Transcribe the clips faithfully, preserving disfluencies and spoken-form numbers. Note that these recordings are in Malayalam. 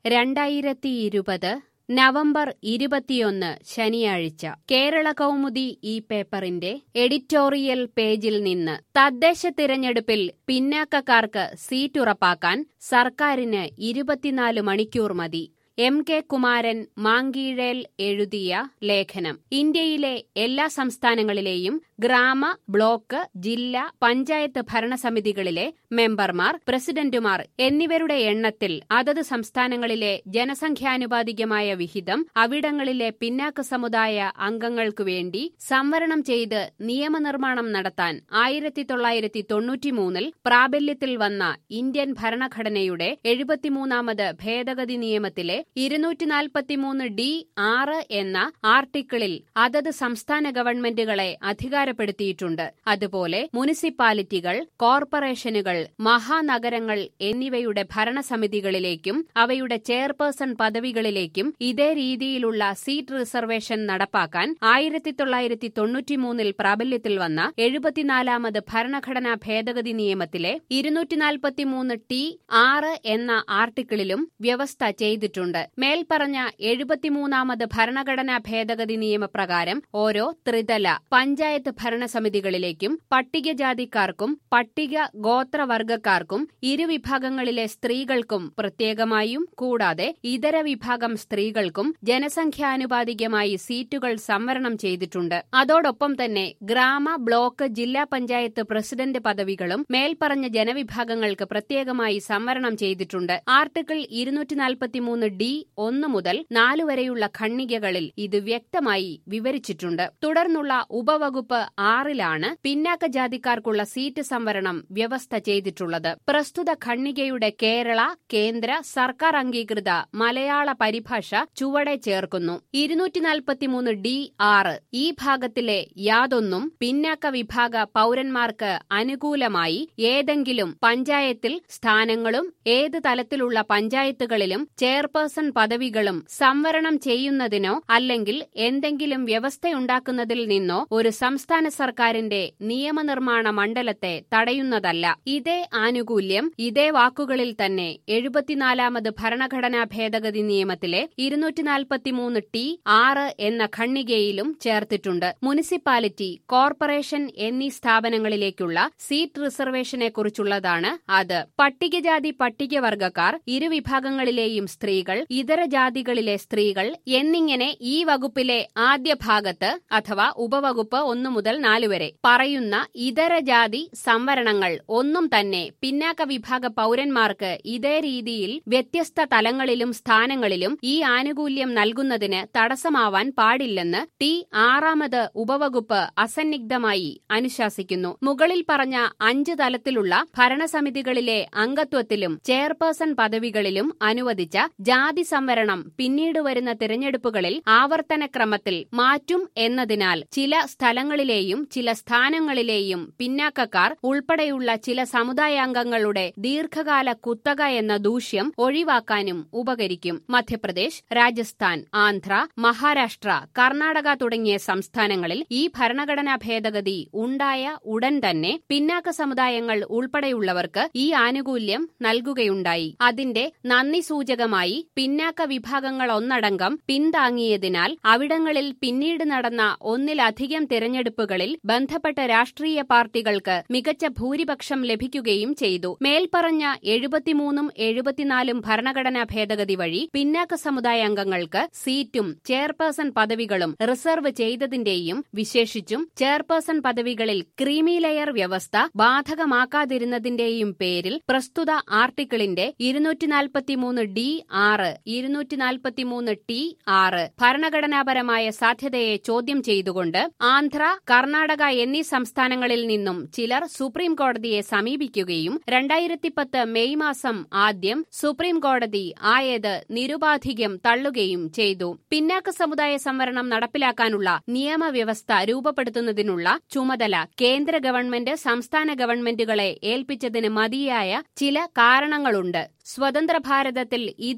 രണ്ടായിരത്തിയിരുപത് നവംബർ ഇരുപത്തിയൊന്ന് ശനിയാഴ്ച. കേരള കൗമുദി ഈ പേപ്പറിന്റെ എഡിറ്റോറിയൽ പേജിൽ നിന്ന് തദ്ദേശ തിരഞ്ഞെടുപ്പിൽ പിന്നാക്കക്കാർക്ക് സീറ്റുറപ്പാക്കാൻ സർക്കാരിന് ഇരുപത്തിനാല് മണിക്കൂർ മതി. എം കെ കുമാരൻ മാങ്കീഴേൽ എഴുതിയ ലേഖനം. ഇന്ത്യയിലെ എല്ലാ സംസ്ഥാനങ്ങളിലെയും ഗ്രാമ, ബ്ലോക്ക്, ജില്ലാ, പഞ്ചായത്ത് ഭരണസമിതികളിലെ മെമ്പർമാർ, പ്രസിഡന്റുമാർ എന്നിവരുടെ എണ്ണത്തിൽ അതത് സംസ്ഥാനങ്ങളിലെ ജനസംഖ്യാനുപാതികമായ വിഹിതം അവിടങ്ങളിലെ പിന്നാക്ക സമുദായ അംഗങ്ങൾക്കു വേണ്ടി സംവരണം ചെയ്ത് നിയമനിർമ്മാണം നടത്താൻ ആയിരത്തി തൊള്ളായിരത്തി തൊണ്ണൂറ്റിമൂന്നിൽ പ്രാബല്യത്തിൽ വന്ന ഇന്ത്യൻ ഭരണഘടനയുടെ എഴുപത്തിമൂന്നാമത് ഭേദഗതി നിയമത്തിലെ ഇരുന്നൂറ്റി നാൽപ്പത്തിമൂന്ന് ഡി ആറ് എന്ന ആർട്ടിക്കിളിൽ അതത് സംസ്ഥാന ഗവൺമെന്റുകളെ അധികാരപ്പെടുത്തിയിട്ടുണ്ട്. അതുപോലെ മുനിസിപ്പാലിറ്റികൾ, കോർപ്പറേഷനുകൾ, മഹാനഗരങ്ങൾ എന്നിവയുടെ ഭരണസമിതികളിലേക്കും അവയുടെ ചെയർപേഴ്സൺ പദവികളിലേക്കും ഇതേ രീതിയിലുള്ള സീറ്റ് റിസർവേഷൻ നടപ്പാക്കാൻ ആയിരത്തി തൊള്ളായിരത്തി തൊണ്ണൂറ്റിമൂന്നിൽ പ്രാബല്യത്തിൽ വന്ന എഴുപത്തിനാലാമത് ഭരണഘടനാ ഭേദഗതി നിയമത്തിലെ ഇരുന്നൂറ്റി നാൽപ്പത്തിമൂന്ന് ടി ആറ് എന്ന ആർട്ടിക്കിളിലും വ്യവസ്ഥ ചെയ്തിട്ടുണ്ട്. മേൽപ്പറഞ്ഞ എഴുപത്തിമൂന്നാമത് ഭരണഘടനാ ഭേദഗതി നിയമപ്രകാരം ഓരോ ത്രിതല പഞ്ചായത്ത് ഭരണസമിതികളിലേക്കും പട്ടികജാതിക്കാർക്കും പട്ടിക ഗോത്രവർഗക്കാർക്കും ഇരുവിഭാഗങ്ങളിലെ സ്ത്രീകൾക്കും പ്രത്യേകമായും കൂടാതെ ഇതര വിഭാഗം സ്ത്രീകൾക്കും ജനസംഖ്യാനുപാതികമായി സീറ്റുകൾ സംവരണം ചെയ്തിട്ടുണ്ട്. അതോടൊപ്പം തന്നെ ഗ്രാമ, ബ്ലോക്ക്, ജില്ലാ പഞ്ചായത്ത് പ്രസിഡന്റ് പദവികളും മേൽപ്പറഞ്ഞ ജനവിഭാഗങ്ങൾക്ക് പ്രത്യേകമായി സംവരണം ചെയ്തിട്ടുണ്ട്. ആർട്ടിക്കിൾ ഇരുന്നൂറ്റി നാൽപ്പത്തിമൂന്ന് ഡി ഒന്ന് മുതൽ നാല് വരെയുള്ള ഖണ്ഡികകളിൽ ഇത് വ്യക്തമായി വിവരിച്ചിട്ടുണ്ട്. തുടർന്നുള്ള ഉപവകുപ്പ് ആറിലാണ് പിന്നാക്ക ജാതിക്കാർക്കുള്ള സീറ്റ് സംവരണം വ്യവസ്ഥ ചെയ്തിട്ടുള്ളത്. പ്രസ്തുത ഖണ്ഡികയുടെ കേരള, കേന്ദ്ര, സർക്കാർ അംഗീകൃത മലയാള പരിഭാഷ ചുവടെ ചേർക്കുന്നു. ഇരുന്നൂറ്റി നാൽപ്പത്തിമൂന്ന് ഡി ആറ് ഈ ഭാഗത്തിലെ യാതൊന്നും പിന്നാക്ക വിഭാഗ പൌരന്മാർക്ക് അനുകൂലമായി ഏതെങ്കിലും പഞ്ചായത്തിൽ സ്ഥാനങ്ങളും ഏത് തലത്തിലുള്ള പഞ്ചായത്തുകളിലും ചെയർപേഴ്സൺ പദവികളും സംവരണം ചെയ്യുന്നതിനോ അല്ലെങ്കിൽ എന്തെങ്കിലും വ്യവസ്ഥയുണ്ടാക്കുന്നതിൽ നിന്നോ ഒരു സംസ്ഥാന സർക്കാരിന്റെ നിയമനിർമ്മാണ മണ്ഡലത്തെ തടയുന്നതല്ല. ഇതേ ആനുകൂല്യം ഇതേ വാക്കുകളിൽ തന്നെ എഴുപത്തിനാലാമത് ഭരണഘടനാ ഭേദഗതി നിയമത്തിലെ ഇരുന്നൂറ്റി നാൽപ്പത്തിമൂന്ന് ടി ആറ് എന്ന ഖണ്ഡികയിലും ചേർത്തിട്ടുണ്ട്. മുനിസിപ്പാലിറ്റി, കോർപ്പറേഷൻ എന്നീ സ്ഥാപനങ്ങളിലേക്കുള്ള സീറ്റ് റിസർവേഷനെക്കുറിച്ചുള്ളതാണ് അത്. പട്ടികജാതി പട്ടികവർഗക്കാർ, ഇരുവിഭാഗങ്ങളിലെയും സ്ത്രീകൾ, ഇതര ജാതികളിലെ സ്ത്രീകൾ എന്നിങ്ങനെ ഈ വകുപ്പിലെ ആദ്യ ഭാഗത്ത് അഥവാ ഉപവകുപ്പ് ഒന്ന് മുതൽ നാല് വരെ പറയുന്ന ഇതര ജാതി സംവരണങ്ങൾ ഒന്നും തന്നെ പിന്നാക്ക വിഭാഗ പൌരന്മാർക്ക് ഇതേ രീതിയിൽ വ്യത്യസ്ത തലങ്ങളിലും സ്ഥാനങ്ങളിലും ഈ ആനുകൂല്യം നൽകുന്നതിന് തടസ്സമാവാൻ പാടില്ലെന്ന് ടി ആറാമത് ഉപവകുപ്പ് അസന്നിഗ്ധമായി അനുശാസിക്കുന്നു. മുകളിൽ പറഞ്ഞ അഞ്ച് തലത്തിലുള്ള ഭരണസമിതികളിലെ അംഗത്വത്തിലും ചെയർപേഴ്സൺ പദവികളിലും അനുവദിച്ച ജാതി സംവരണം പിന്നീട് വരുന്ന തിരഞ്ഞെടുപ്പുകളിൽ ആവർത്തനക്രമത്തിൽ മാറ്റും എന്നതിനാൽ ചില സ്ഥലങ്ങളിലെയും ചില സ്ഥാനങ്ങളിലെയും പിന്നാക്കക്കാർ ഉൾപ്പെടെയുള്ള ചില സമുദായാംഗങ്ങളുടെ ദീർഘകാല കുത്തക എന്ന ദൂഷ്യം ഒഴിവാക്കാനും ഉപകരിക്കും. മധ്യപ്രദേശ്, രാജസ്ഥാൻ, ആന്ധ്ര, മഹാരാഷ്ട്ര, കർണാടക തുടങ്ങിയ സംസ്ഥാനങ്ങളിൽ ഈ ഭരണഘടനാ ഭേദഗതി ഉണ്ടായ ഉടൻ തന്നെ പിന്നാക്ക സമുദായങ്ങൾ ഉൾപ്പെടെയുള്ളവർക്ക് ഈ ആനുകൂല്യം നൽകുകയുണ്ടായി. അതിന്റെ നന്ദി സൂചകമായി പിന്നാക്ക വിഭാഗങ്ങളൊന്നടങ്കം പിന്താങ്ങിയതിനാൽ അവിടങ്ങളിൽ പിന്നീട് നടന്ന ഒന്നിലധികം തിരഞ്ഞെടുപ്പുകളിൽ ബന്ധപ്പെട്ട രാഷ്ട്രീയ പാർട്ടികൾക്ക് മികച്ച ഭൂരിപക്ഷം ലഭിക്കുകയും ചെയ്തു. മേൽപ്പറഞ്ഞ എഴുപത്തിമൂന്നും എഴുപത്തിനാലും ഭരണഘടനാ ഭേദഗതി വഴി പിന്നാക്ക സമുദായാംഗങ്ങൾക്ക് സീറ്റും ചെയർപേഴ്സൺ പദവികളും റിസർവ് ചെയ്തതിന്റെയും വിശേഷിച്ചും ചെയർപേഴ്സൺ പദവികളിൽ ക്രീമി ലെയർ വ്യവസ്ഥ ബാധകമാക്കാതിരുന്നതിന്റെയും പേരിൽ പ്രസ്തുത ആർട്ടിക്കിളിന്റെ ഇരുന്നൂറ്റി നാൽപ്പത്തിമൂന്ന് ഡി ആറ്, ഇരുന്നൂറ്റി നാൽപ്പത്തിമൂന്ന് ടി ആറ് ഭരണഘടനാപരമായ സാധ്യതയെ ചോദ്യം ചെയ്തുകൊണ്ട് ആന്ധ്ര, കർണാടക എന്നീ സംസ്ഥാനങ്ങളിൽ നിന്നും ചിലർ സുപ്രീം കോടതിയെ സമീപിക്കുകയും രണ്ടായിരത്തി പത്ത് മെയ് മാസം ആദ്യം സുപ്രീം കോടതി ആയത് നിരുപാധികം തള്ളുകയും ചെയ്തു. പിന്നാക്ക സമുദായ സംവരണം നടപ്പിലാക്കാനുള്ള നിയമവ്യവസ്ഥ രൂപപ്പെടുത്തുന്നതിനുള്ള ചുമതല കേന്ദ്ര ഗവൺമെന്റ് സംസ്ഥാന ഗവൺമെന്റുകളെ ഏൽപ്പിച്ചതിന് മതിയായ ചില കാരണങ്ങളുണ്ട്. സ്വതന്ത്ര ഭാരതത്തിൽ ഇതുവരെ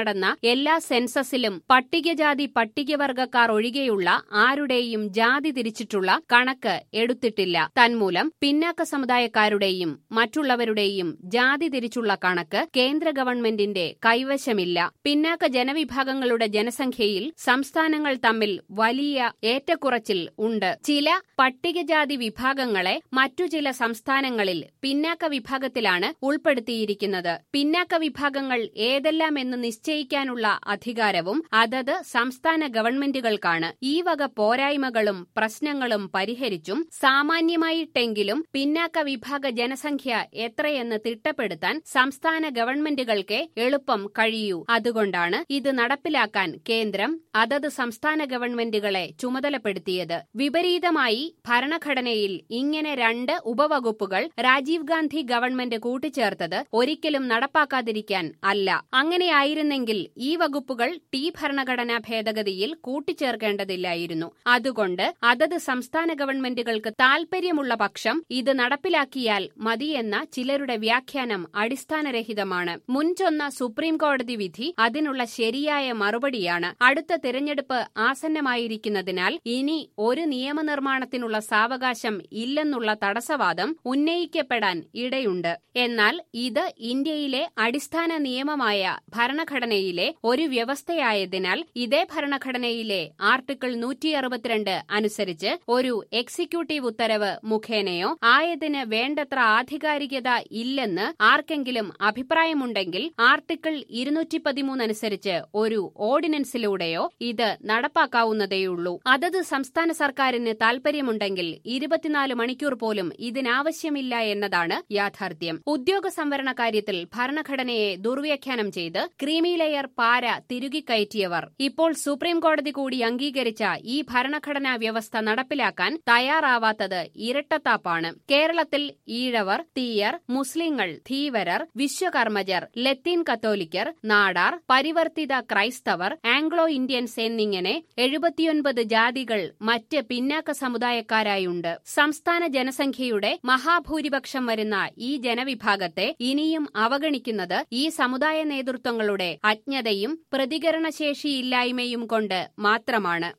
നടന്ന എല്ലാ സെൻസസിലും പട്ടികജാതി പട്ടികവർഗക്കാർ ഒഴികെയുള്ള ആരുടെയും ജാതി തിരിച്ചിട്ടുള്ള കണക്ക് എടുത്തിട്ടില്ല. തന്മൂലം പിന്നാക്ക സമുദായക്കാരുടെയും മറ്റുള്ളവരുടെയും ജാതി തിരിച്ചുള്ള കണക്ക് കേന്ദ്ര ഗവൺമെന്റിന്റെ കൈവശമില്ല. പിന്നാക്ക ജനവിഭാഗങ്ങളുടെ ജനസംഖ്യയിൽ സംസ്ഥാനങ്ങൾ തമ്മിൽ വലിയ ഏറ്റക്കുറച്ചിൽ ഉണ്ട്. ചില പട്ടികജാതി വിഭാഗങ്ങളെ മറ്റു ചില സംസ്ഥാനങ്ങളിൽ പിന്നാക്ക വിഭാഗത്തിലാണ് ഉൾപ്പെടുത്തിയിരിക്കുന്നത്. പിന്നാക്ക വിഭാഗങ്ങൾ ഏതെല്ലാമെന്ന് നിശ്ചയിക്കാനുള്ള അധികാരവും അതത് സംസ്ഥാന ഗവൺമെന്റുകൾക്കാണ്. ഈ വക പോരായ്മകളും പ്രശ്നങ്ങളും പരിഹരിച്ചും സാമാന്യമായിട്ടെങ്കിലും പിന്നാക്ക വിഭാഗ ജനസംഖ്യ എത്രയെന്ന് തിട്ടപ്പെടുത്താൻ സംസ്ഥാന ഗവൺമെന്റുകൾക്ക് എളുപ്പം കഴിയൂ. അതുകൊണ്ടാണ് ഇത് നടപ്പിലാക്കാൻ കേന്ദ്രം അതത് സംസ്ഥാന ഗവൺമെന്റുകളെ ചുമതലപ്പെടുത്തിയത്. വിപരീതമായി ഭരണഘടനയിൽ ഇങ്ങനെ രണ്ട് ഉപവകുപ്പുകൾ രാജീവ് ഗാന്ധി ഗവൺമെന്റ് കൂട്ടിച്ചേർത്തത് ഒരിക്കലും നടപ്പാക്കാതിരിക്കാൻ അല്ല. അങ്ങനെയായിരുന്നെങ്കിൽ ഈ വകുപ്പുകൾ ടി ഭരണഘടനാ ഭേദഗതിയിൽ കൂട്ടിച്ചേർക്കേണ്ടതില്ലായിരുന്നു. അതുകൊണ്ട് അതത് സംസ്ഥാന ഗവൺമെന്റുകൾക്ക് താൽപര്യമുള്ള പക്ഷം ഇത് നടപ്പിലാക്കിയാൽ മതിയെന്ന ചിലരുടെ വ്യാഖ്യാനം അടിസ്ഥാനരഹിതമാണ്. മുൻചൊന്ന സുപ്രീം കോടതി വിധി അതിനുള്ള ശരിയായ മറുപടിയാണ്. അടുത്ത തിരഞ്ഞെടുപ്പ് ആസന്നമായിരിക്കുന്നതിനാൽ ഇനി ഒരു നിയമനിർമ്മാണത്തിനുള്ള സാവകാശം ഇല്ലെന്നുള്ള തടസ്സവാദം ഉന്നയിക്കപ്പെടാൻ ഇടയുണ്ട്. എന്നാൽ ഇത് ഇന്ത്യയിലെ അടിസ്ഥാന നിയമമായ ഭരണഘടനയിലെ ഒരു വ്യവസ്ഥയായതിനാൽ ഇതേ ഭരണഘടനയിലെ ആർട്ടിക്കിൾ നൂറ്റി അറുപത്തിരണ്ട് അനുസരിച്ച് ഒരു എക്സിക്യൂട്ടീവ് ഉത്തരവ് മുഖേനയോ ആയതിന് വേണ്ടത്ര ആധികാരികത ഇല്ലെന്ന് ആർക്കെങ്കിലും അഭിപ്രായമുണ്ടെങ്കിൽ ആർട്ടിക്കിൾ ഇരുന്നൂറ്റി പതിമൂന്ന് അനുസരിച്ച് ഒരു ഓർഡിനൻസിലൂടെയോ ഇത് നടപ്പാക്കാവുന്നതേയുള്ളൂ. അതത് സംസ്ഥാന സർക്കാരിന് താൽപര്യമുണ്ടെങ്കിൽ ഇരുപത്തിനാല് മണിക്കൂർ പോലും ഇതിനാവശ്യമില്ല എന്നതാണ് യാഥാർത്ഥ്യം. ഉദ്യോഗ സംവരണ കാര്യത്തിൽ ഭരണഘടനയെ ദുർവ്യാഖ്യാനം ചെയ്ത് ക്രീമി ലെയർ പാര തിരുകിക്കയറ്റിയവർ ഇപ്പോൾ സുപ്രീം കോടതി കൂടി അംഗീകരിച്ച ഈ ഭരണഘടനാ വ്യവസ്ഥ നടപ്പിലാക്കാൻ തയ്യാറാവാത്തത് ഇരട്ടത്താപ്പാണ്. കേരളത്തിൽ ഈഴവർ, തീയർ, മുസ്ലിങ്ങൾ, ധീവരർ, വിശ്വകർമ്മജർ, ലത്തീൻ കത്തോലിക്കർ, നാടാർ, പരിവർത്തിത ക്രൈസ്തവർ, ആംഗ്ലോ ഇന്ത്യൻസ് എന്നിങ്ങനെ എഴുപത്തിയൊൻപത് ജാതികൾ മറ്റ് പിന്നാക്ക സമുദായക്കാരായുണ്ട്. സംസ്ഥാന ജനസംഖ്യയുടെ മഹാഭൂരിപക്ഷം വരുന്ന ഈ ജനവിഭാഗത്തെ ഇനിയും അവഗണിക്കുന്നത് ഈ സമുദായ നേതൃത്വങ്ങളുടെ അജ്ഞതയും പ്രതികരണശേഷിയില്ലായ്മയും കൊണ്ട് മാത്രമാണ്.